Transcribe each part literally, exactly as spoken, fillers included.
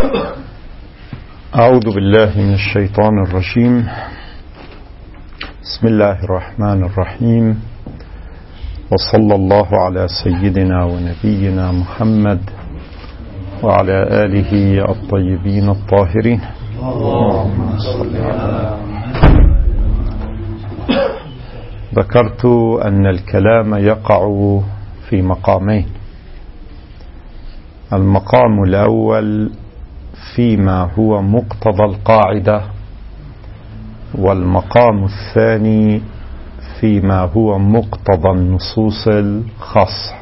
أعوذ بالله من الشيطان الرجيم. بسم الله الرحمن الرحيم، وصلى الله على سيدنا ونبينا محمد وعلى آله الطيبين الطاهرين. اللهم صل على. ذكرت أن الكلام يقع في مقامين: المقام الأول فيما هو مقتضى القاعدة، والمقام الثاني فيما هو مقتضى النصوص الخاصة.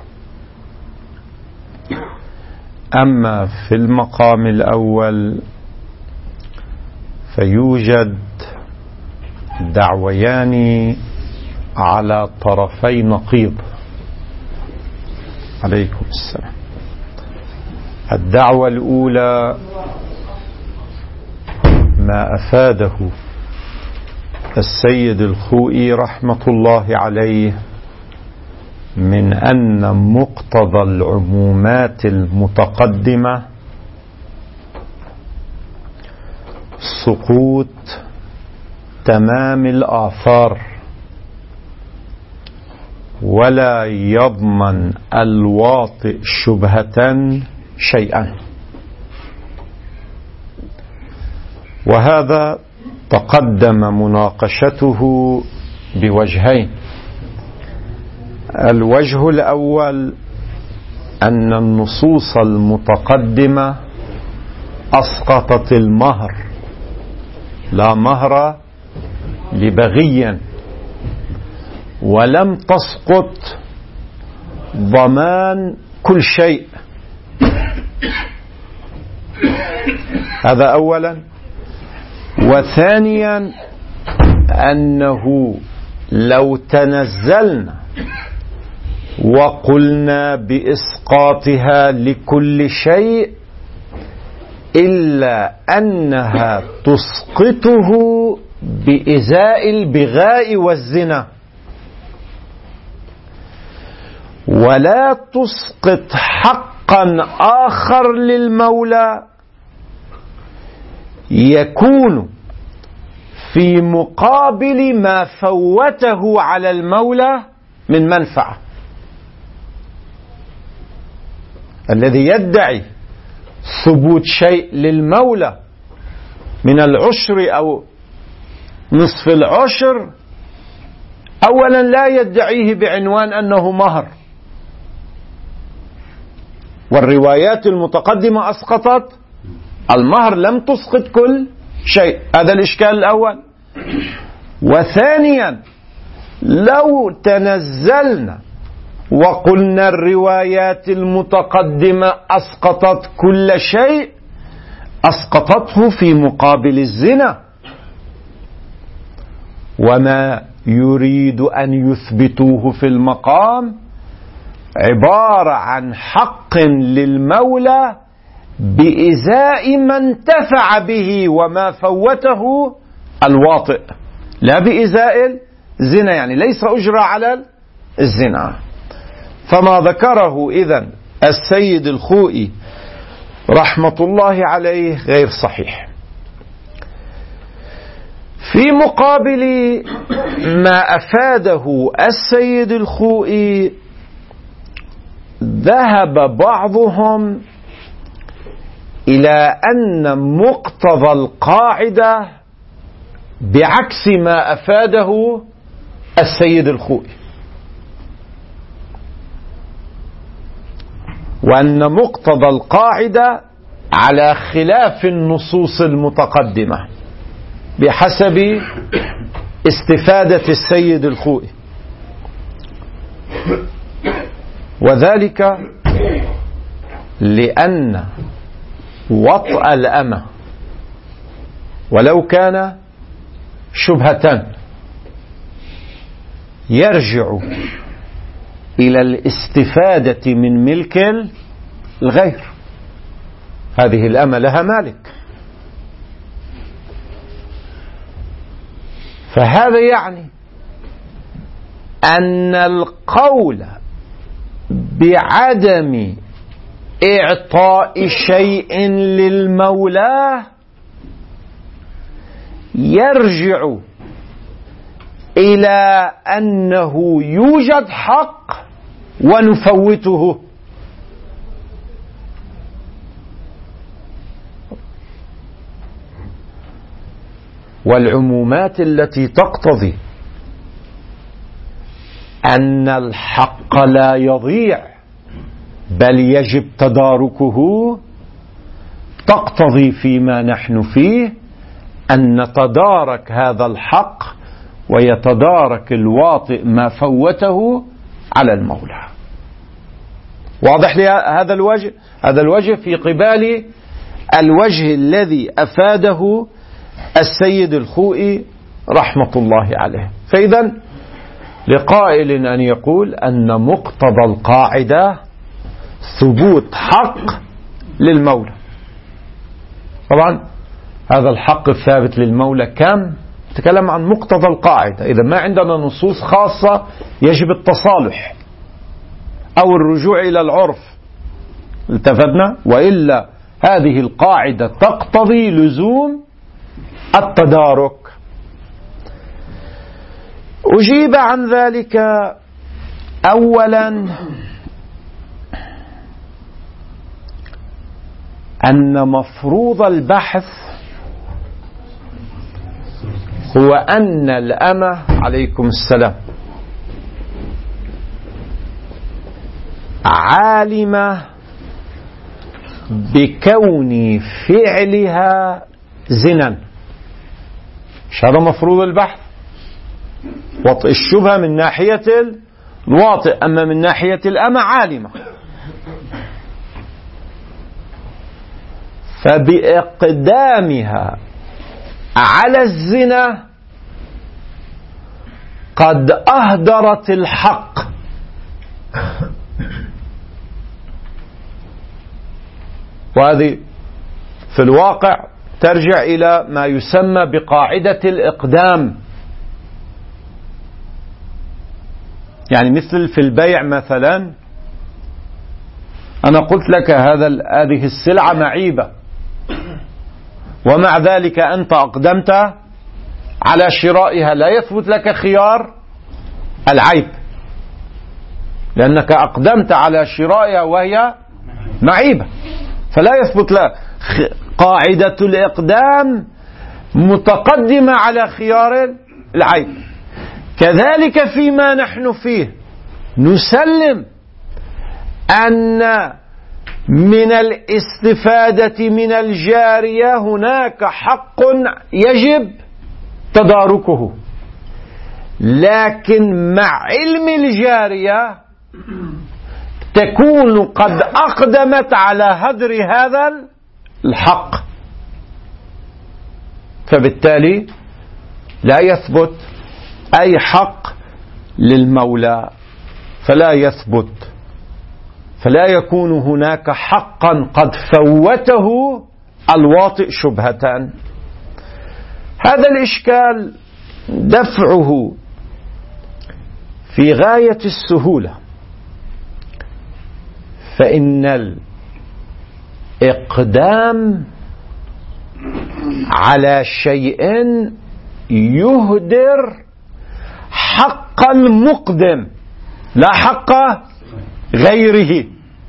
أما في المقام الأول فيوجد دعويان على طرفي نقيض. عليكم السلام. الدعوة الأولى ما أفاده السيد الخوئي رحمة الله عليه من أن مقتضى العمومات المتقدمة سقوط تمام الآثار، ولا يضمن الواطئ شبهة شيئا. وهذا تقدم مناقشته بوجهين: الوجه الأول أن النصوص المتقدمة أسقطت المهر، لا مهر لبغي، ولم تسقط ضمان كل شيء. هذا أولا. وثانيا أنه لو تنزلنا وقلنا بإسقاطها لكل شيء إلا أنها تسقطه بإزاء البغاء والزنا، ولا تسقط حقا آخر للمولى يكون في مقابل ما فوته على المولى من منفعة. الذي يدعي ثبوت شيء للمولى من العشر أو نصف العشر أولا لا يدعيه بعنوان أنه مهر، والروايات المتقدمة أسقطت المهر، لم تسقط كل شيء. هذا الإشكال الأول. وثانيا لو تنزلنا وقلنا الروايات المتقدمة أسقطت كل شيء، أسقطته في مقابل الزنا، وما يريد أن يثبتوه في المقام عبارة عن حق للمولى بإزاء ما انتفع به وما فوته الواطئ، لا بإزاء الزنا، يعني ليس أجرى على الزنا. فما ذكره إذن السيد الخوئي رحمة الله عليه غير صحيح. في مقابل ما أفاده السيد الخوئي ذهب بعضهم إلى أن مقتضى القاعدة بعكس ما أفاده السيد الخوئي، وأن مقتضى القاعدة على خلاف النصوص المتقدمة بحسب استفادة السيد الخوئي، وذلك لأن وطأ الأمة ولو كان شبهة يرجع إلى الاستفادة من ملك الغير. هذه الأمة لها مالك، فهذا يعني أن القول بعدم إعطاء شيء للمولى يرجع إلى أنه يوجد حق ونفوته. والعمومات التي تقتضي أن الحق لا يضيع بل يجب تداركه تقتضي فيما نحن فيه أن نتدارك هذا الحق ويتدارك الواطئ ما فوته على المولى. واضح لي هذا الوجه؟ هذا الوجه في قبال الوجه الذي أفاده السيد الخوئي رحمة الله عليه. فإذا لقائل أن يقول أن مقتضى القاعدة ثبوت حق للمولى. طبعا هذا الحق الثابت للمولى كم؟ نتكلم عن مقتضى القاعدة. إذا ما عندنا نصوص خاصة يجب التصالح أو الرجوع إلى العرف، التفتنا، وإلا هذه القاعدة تقتضي لزوم التدارك. أجيب عن ذلك أولا أن مفروض البحث هو أن الأمة عليكم السلام عالمة بكون فعلها زنا. مش هذا مفروض البحث؟ وطئ الشبهة من ناحية الواطئ، أما من ناحية الأمة عالمة. فبإقدامها على الزنا قد أهدرت الحق. وهذه في الواقع ترجع إلى ما يسمى بقاعدة الإقدام. يعني مثل في البيع مثلا، أنا قلت لك هذا هذه السلعة معيبة، ومع ذلك أنت أقدمت على شرائها، لا يثبت لك خيار العيب، لأنك أقدمت على شرائها وهي معيبة، فلا يثبت لك. قاعدة الإقدام متقدمة على خيار العيب. كذلك فيما نحن فيه نسلم أن من الاستفادة من الجارية هناك حق يجب تداركه، لكن مع علم الجارية تكون قد أقدمت على هدر هذا الحق، فبالتالي لا يثبت أي حق للمولى، فلا يثبت، فلا يكون هناك حقا قد فوته الواطئ شبهة. هذا الإشكال دفعه في غاية السهولة، فإن الإقدام على شيء يهدر حق المقدم لا حق غيره.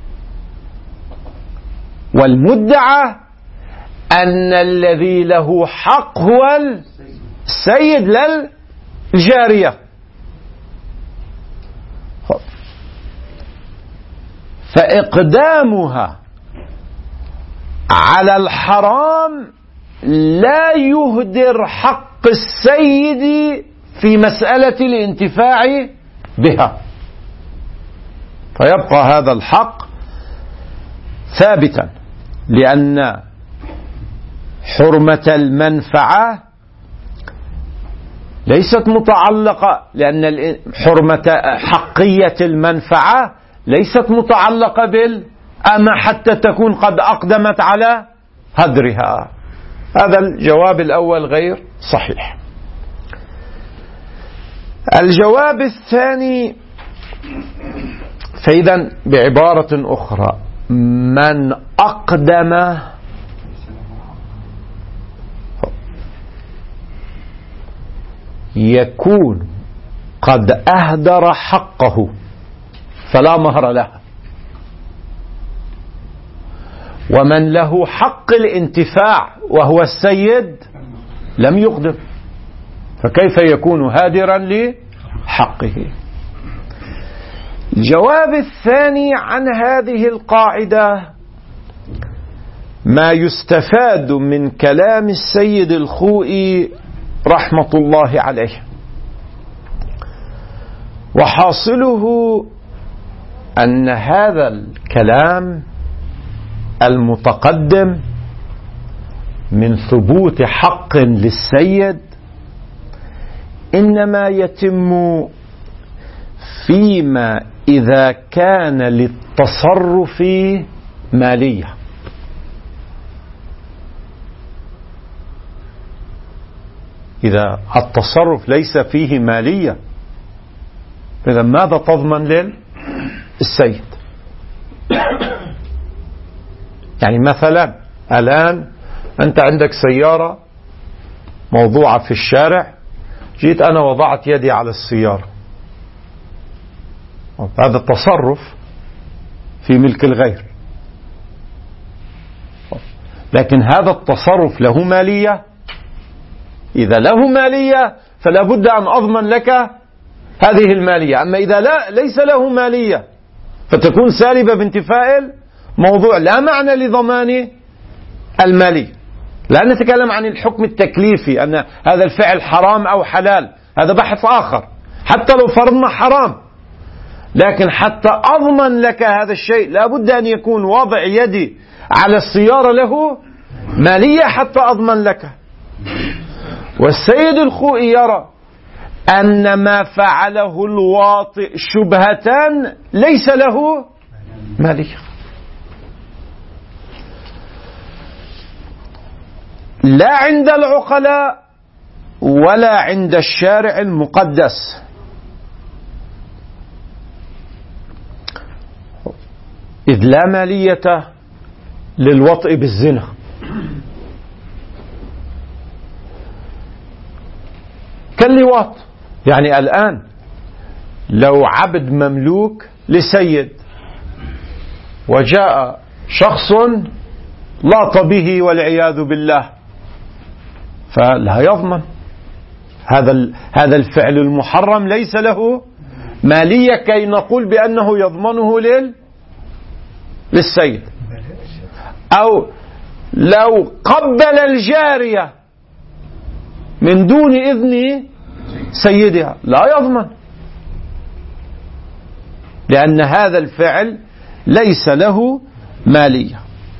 والمدعى أن الذي له حق هو السيد للجارية. فإقدامها على الحرام لا يهدر حق السيد في مسألة الانتفاع بها، فيبقى هذا الحق ثابتا، لأن حرمة المنفعة ليست متعلقة، لأن حرمة حقية المنفعة ليست متعلقة بالأمة حتى تكون قد أقدمت على هدرها. هذا الجواب الأول غير صحيح. الجواب الثاني، فإذا بعبارة أخرى من أقدم يكون قد أهدر حقه فلا مهر له، ومن له حق الانتفاع وهو السيد لم يقدم، فكيف يكون هادرا لحقه؟ الجواب الثاني عن هذه القاعدة ما يستفاد من كلام السيد الخوئي رحمة الله عليه، وحاصله أن هذا الكلام المتقدم من ثبوت حق للسيد إنما يتم فيما إذا كان للتصرف مالية. إذا التصرف ليس فيه مالية إذا ماذا تضمن للسيد؟ يعني مثلا الآن أنت عندك سيارة موضوعة في الشارع، جيت أنا وضعت يدي على السيارة، هذا التصرف في ملك الغير، لكن هذا التصرف له مالية. إذا له مالية فلا بد أن أضمن لك هذه المالية، أما إذا لا ليس له مالية فتكون سالبة بانتفاء الموضوع، لا معنى لضمان المالي. لا نتكلم عن الحكم التكليفي أن هذا الفعل حرام أو حلال، هذا بحث آخر، حتى لو فرضنا حرام، لكن حتى أضمن لك هذا الشيء لا بد أن يكون وضع يدي على السيارة له مالية حتى أضمن لك. والسيد الخوئي يرى أن ما فعله الواطئ شبهة ليس له مالية، لا عند العقلاء ولا عند الشارع المقدس. إذ لا مالية للوطئ بالزنا، كاللواط. يعني الآن لو عبد مملوك لسيد وجاء شخص لاط به والعياذ بالله فلا يضمن، هذا هذا الفعل المحرم ليس له مالية كي نقول بأنه يضمنه لل للسيد. أو لو قبل الجارية من دون إذن سيدها لا يضمن، لأن هذا الفعل ليس له مالية.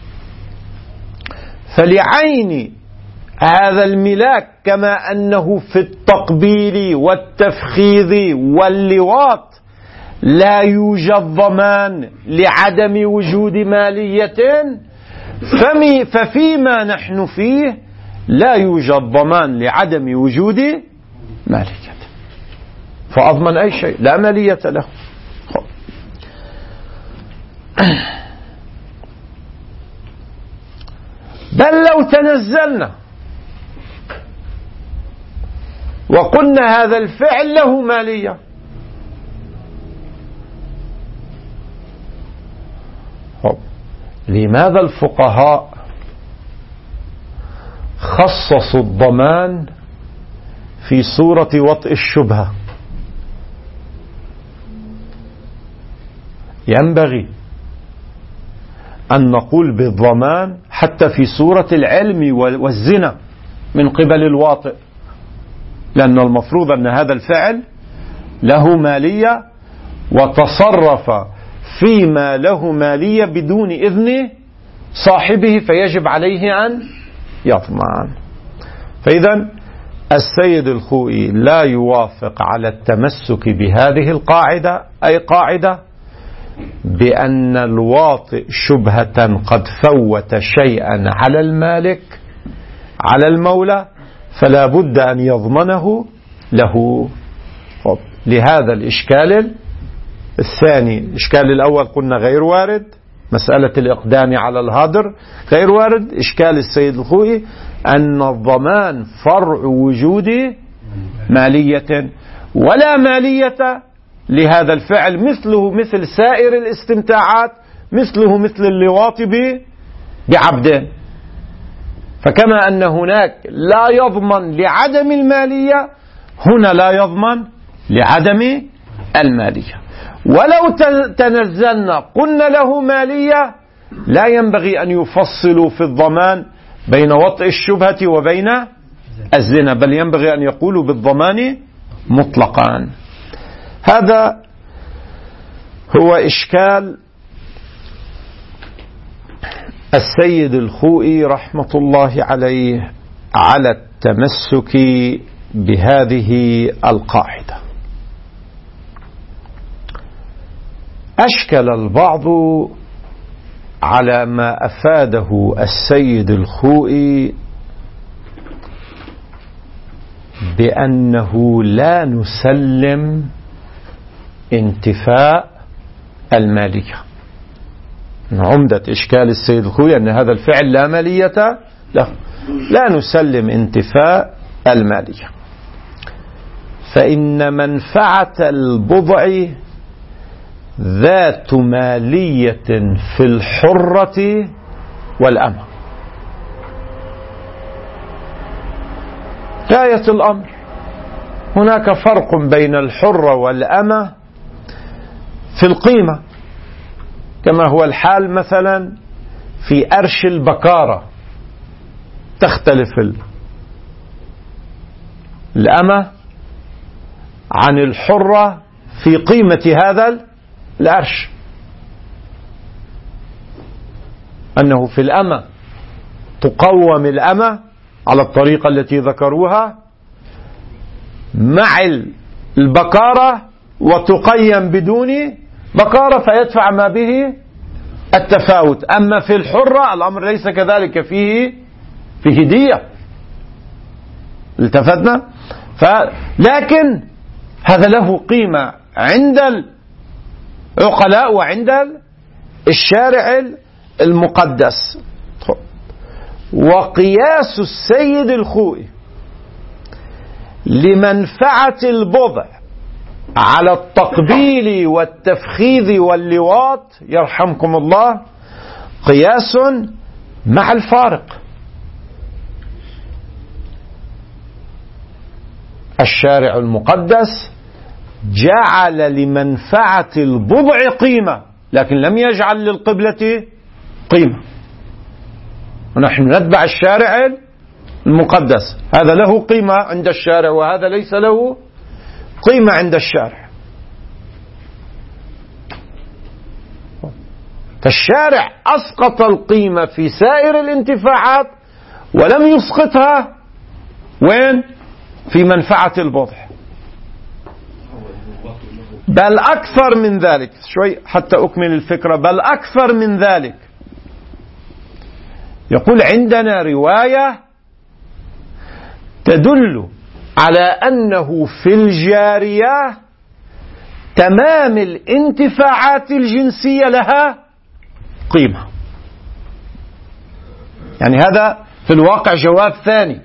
فلعين هذا الملاك كما أنه في التقبيل والتفخيذ واللواط لا يوجد ضمان لعدم وجود مالية، ففيما نحن فيه لا يوجد ضمان لعدم وجود مالية، فأضمن أي شيء لا مالية له. بل لو تنزلنا وقلنا هذا الفعل له مالية، لماذا الفقهاء خصصوا الضمان في صورة وطئ الشبهة؟ ينبغي أن نقول بالضمان حتى في صورة العلم والزنا من قبل الواطئ، لأن المفروض أن هذا الفعل له مالية وتصرف فيما له مالية بدون إذن صاحبه، فيجب عليه أن يضمن. فإذا السيد الخوئي لا يوافق على التمسك بهذه القاعدة، أي قاعدة بأن الواطئ شبهة قد فوت شيئا على المالك على المولى فلا بد أن يضمنه له. لهذا الإشكال الثاني، الإشكال الأول قلنا غير وارد، مسألة الإقدام على الهدر غير وارد. إشكال السيد الخوئي أن الضمان فرع وجود مالية، ولا مالية لهذا الفعل، مثله مثل سائر الاستمتاعات، مثله مثل اللواط بعبد. فكما أن هناك لا يضمن لعدم المالية، هنا لا يضمن لعدم المالية. ولو تنزلنا قلنا له مالية، لا ينبغي أن يفصلوا في الضمان بين وطئ الشبهة وبين الزنا، بل ينبغي أن يقولوا بالضمان مطلقا. هذا هو إشكال السيد الخوئي رحمة الله عليه على التمسك بهذه القاعدة. أشكل البعض على ما أفاده السيد الخوئي بأنه لا نسلم انتفاء المالية. عمدة إشكال السيد الخوئي أن هذا الفعل لا مالية له، لا نسلم انتفاء المالية، فإن منفعة البضع ذات مالية في الحرة والأمة. غاية الأمر هناك فرق بين الحرة والأمة في القيمة، كما هو الحال مثلا في أرش البكارة، تختلف الأمة عن الحرة في قيمة هذا الأرش، أنه في الأمة تقوم الأمة على الطريقة التي ذكروها مع البكارة، وتقيم بدون بكارة فيدفع ما به التفاوت. أما في الحرة الأمر ليس كذلك، فيه فيه دية. التفتنا؟ لكن هذا له قيمة عند العقلاء وعند الشارع المقدس. وقياس السيد الخوئي لمنفعة البضع على التقبيل والتفخيذ واللواط يرحمكم الله قياس مع الفارق. الشارع المقدس جعل لمنفعة البضع قيمة، لكن لم يجعل للقبلة قيمة، ونحن نتبع الشارع المقدس. هذا له قيمة عند الشارع وهذا ليس له قيمة عند الشارع. فالشارع أسقط القيمة في سائر الانتفاعات ولم يسقطها وين؟ في منفعة البضع. بل أكثر من ذلك، شوي حتى أكمل الفكرة، بل أكثر من ذلك، يقول عندنا رواية تدل على أنه في الجارية تمام الانتفاعات الجنسية لها قيمة. يعني هذا في الواقع جواب ثاني.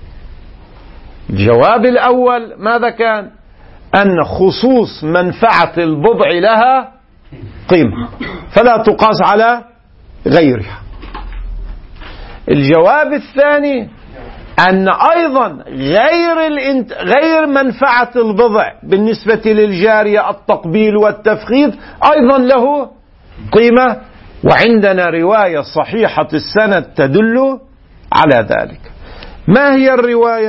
الجواب الأول ماذا كان؟ أن خصوص منفعة البضع لها قيمة فلا تقاس على غيرها. الجواب الثاني أن أيضا غير الانت... غير منفعة البضع بالنسبة للجارية التقبيل والتفخيذ أيضا له قيمة، وعندنا رواية صحيحة السند تدل على ذلك. ما هي الرواية؟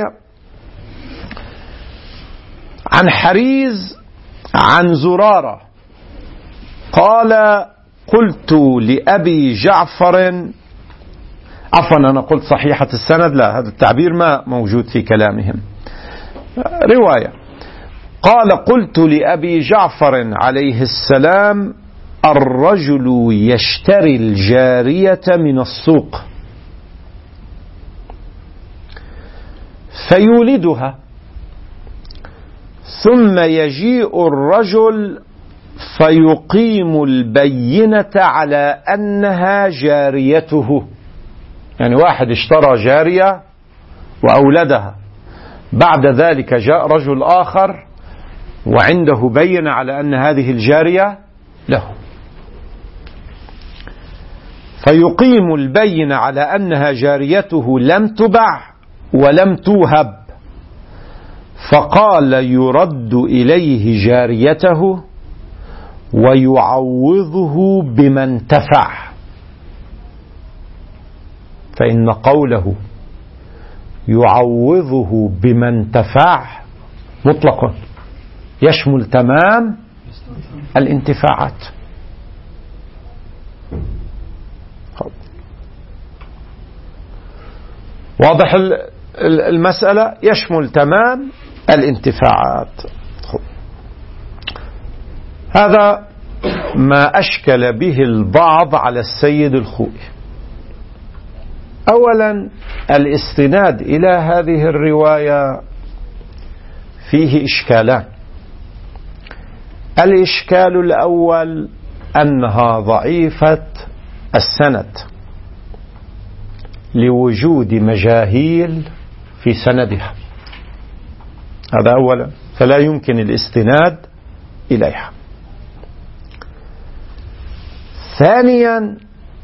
عن حريز عن زرارة قال قلت لأبي جعفر، عفوا أنا قلت صحيحة السند، لا هذا التعبير ما موجود في كلامهم. رواية قال قلت لأبي جعفر عليه السلام الرجل يشتري الجارية من السوق فيولدها ثم يجيء الرجل فيقيم البينة على أنها جاريته. يعني واحد اشترى جارية وأولدها، بعد ذلك جاء رجل آخر وعنده بينة على أن هذه الجارية له، فيقيم البينة على أنها جاريته لم تبع ولم توهب، فقال يرد إليه جاريته ويعوضه بما انتفع. فإن قوله يعوضه بما انتفع مطلق، يشمل تمام الانتفاعات. واضح المسألة؟ يشمل تمام الانتفاعات. هذا ما أشكل به البعض على السيد الخوئي. أولا، الاستناد إلى هذه الرواية فيه إشكالان. الإشكال الأول أنها ضعيفة السند لوجود مجاهيل في سندها، هذا أولا، فلا يمكن الاستناد إليها. ثانيا،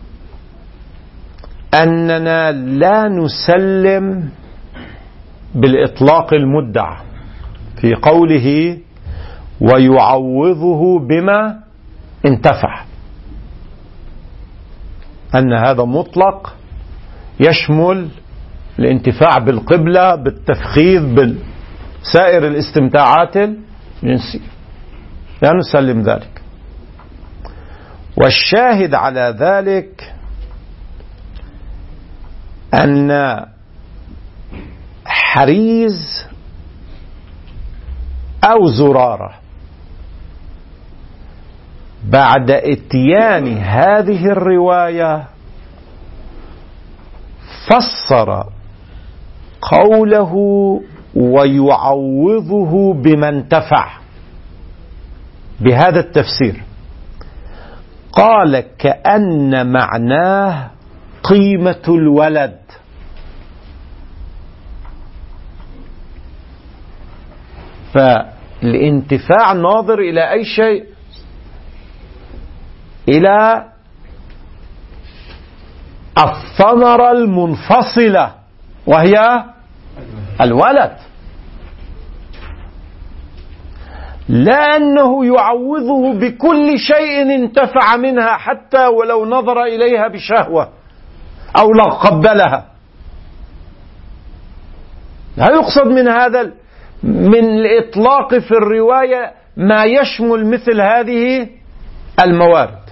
أننا لا نسلم بالإطلاق المدعى في قوله ويعوضه بما انتفع، أن هذا مطلق يشمل الانتفاع بالقبلة، بالتفخيذ، بسائر الاستمتاعات الجنسية، لا نسلم ذلك. والشاهد على ذلك أن حريز أو زرارة بعد اتيان هذه الرواية فسر قوله ويعوضه بما انتفع بهذا التفسير، قال كأن معناه قيمة الولد. فالانتفاع ناظر إلى أي شيء؟ إلى الثمرة المنفصلة وهي الولد، لا أنه يعوضه بكل شيء انتفع منها حتى ولو نظر إليها بشهوة أو لو قبلها. لا يقصد من هذا من الإطلاق في الرواية ما يشمل مثل هذه الموارد.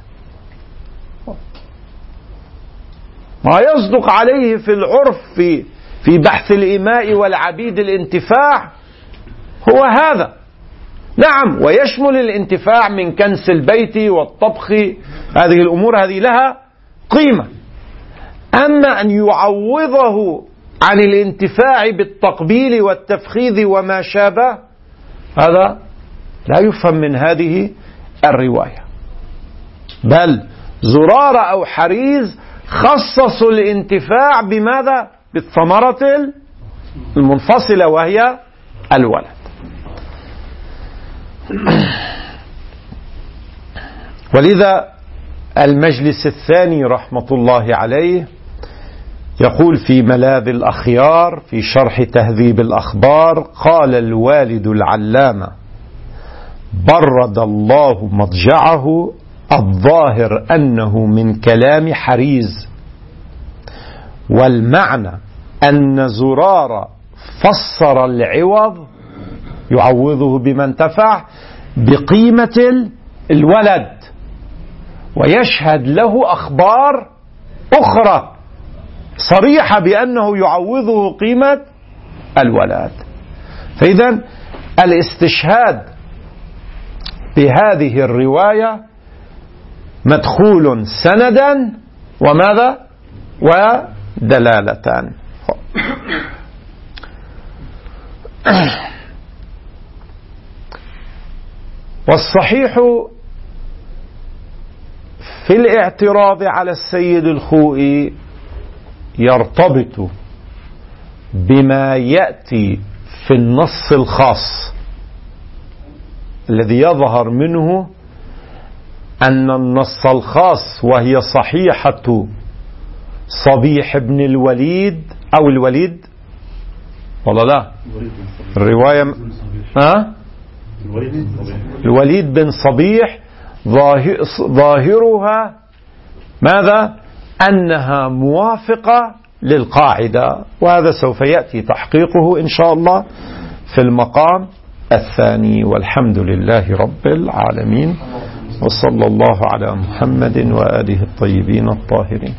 ما يصدق عليه في العرف في في بحث الإماء والعبيد الانتفاع هو هذا، نعم، ويشمل الانتفاع من كنس البيت والطبخ، هذه الأمور هذه لها قيمة. أما أن يعوضه عن الانتفاع بالتقبيل والتفخيذ وما شابه، هذا لا يفهم من هذه الرواية. بل زرارة أو حريز خصصوا الانتفاع بماذا؟ بالثمرة المنفصلة وهي الولد. ولذا المجلس الثاني رحمة الله عليه يقول في ملاذ الأخيار في شرح تهذيب الأخبار: قال الوالد العلامة برد الله مضجعه الظاهر أنه من كلام حريز، والمعنى أن زرار فسر العوض يعوضه بما انتفع بقيمة الولد، ويشهد له أخبار أخرى صريحة بأنه يعوضه قيمة الولد. فإذا الاستشهاد بهذه الرواية مدخول سندا وماذا؟ ودلالة. والصحيح في الاعتراض على السيد الخوئي يرتبط بما يأتي في النص الخاص الذي يظهر منه أن النص الخاص وهي صحيحة صبيح بن الوليد أو الوليد والله لا الرواية ها الوليد بن صبيح ظاهرها ماذا؟ أنها موافقة للقاعدة، وهذا سوف يأتي تحقيقه إن شاء الله في المقام الثاني. والحمد لله رب العالمين، وصلى الله على محمد وآله الطيبين الطاهرين.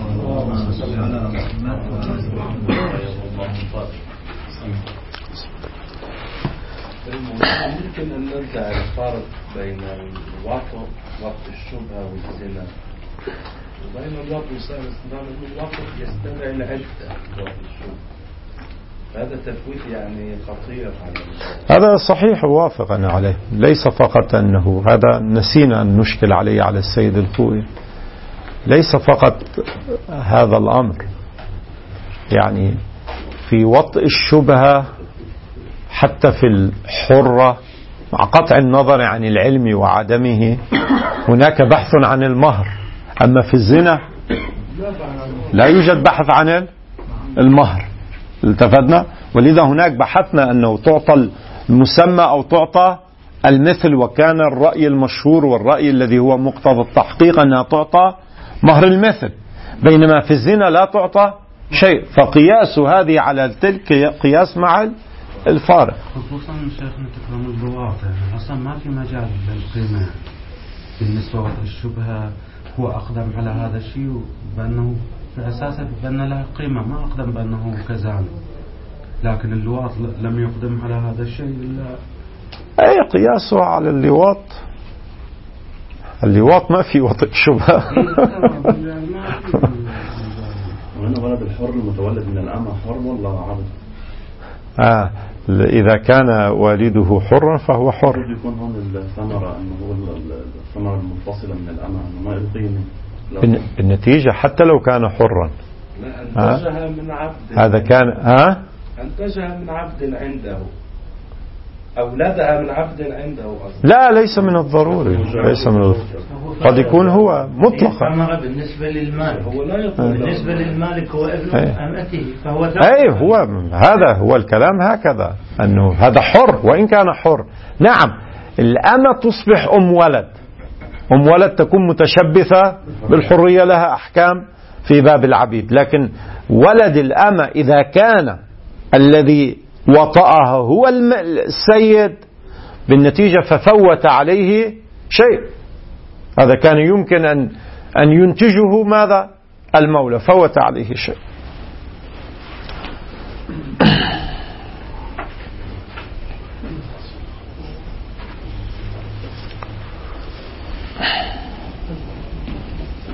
يمكن أن نرجع الفارق بين الوقت وقت الشبهة والزنا وبين الوقت يسمى الوقت يستمع إلى عدة وقت الشبهة. هذا تفويت يعني خطير على هذا صحيح، وافق أنا عليه. ليس فقط أنه هذا نسينا أن نشكل عليه على السيد الخوئي، ليس فقط هذا الأمر، يعني في وطئ الشبهة حتى في الحرة مع قطع النظر عن العلم وعدمه هناك بحث عن المهر، أما في الزنا لا يوجد بحث عن المهر. التفتنا، ولذا هناك بحثنا أنه تعطى المسمى أو تعطى المثل، وكان الرأي المشهور والرأي الذي هو مقتضى التحقيق أنها تعطى مهر المثل، بينما في الزنا لا تعطى شيء. فقياس هذه على تلك قياس مع الفارق. خصوصا شيخنا تكرم اللواط، يعني أصلا ما في مجال للقيمة بالنسبة للشبهة. هو أقدم على هذا الشيء بأنه في أساسه بأن له قيمة، ما أقدم بأنه كذلك. لكن اللواط لم يقدم على هذا الشيء إلا أي قياسه على اللواط. اللواط ما في وطئ شبهة. وأنا ولد الحر المتولد من الأمة حر ولا عبد؟ آه إذا كان والده حرا فهو حر. يكون هون الثمرة أنه هو الثمرة المنفصلة من الأمة، أنه ما القيمة. النتيجة حتى لو كان حرا لا أنتجها من عبد، هذا كان ها أنتجها من عبد عنده، أولادها من عبد عنده أصلا. لا ليس من الضروري، ليس من الضروري. قد يكون هو مطلقا بالنسبة للمالك، هو لا يطلق. بالنسبة للمالك هو ابن أمته، فهو أي هو هذا هو الكلام هكذا، أنه هذا حر وإن كان حر. نعم الأمة تصبح أم ولد، أم ولد تكون متشبثة بالحرية، لها أحكام في باب العبيد. لكن ولد الأمة إذا كان الذي وطأها هو السيد بالنتيجة ففوت عليه شيء، هذا كان يمكن أن أن ينتجه ماذا؟ المولى، فوت عليه شيء.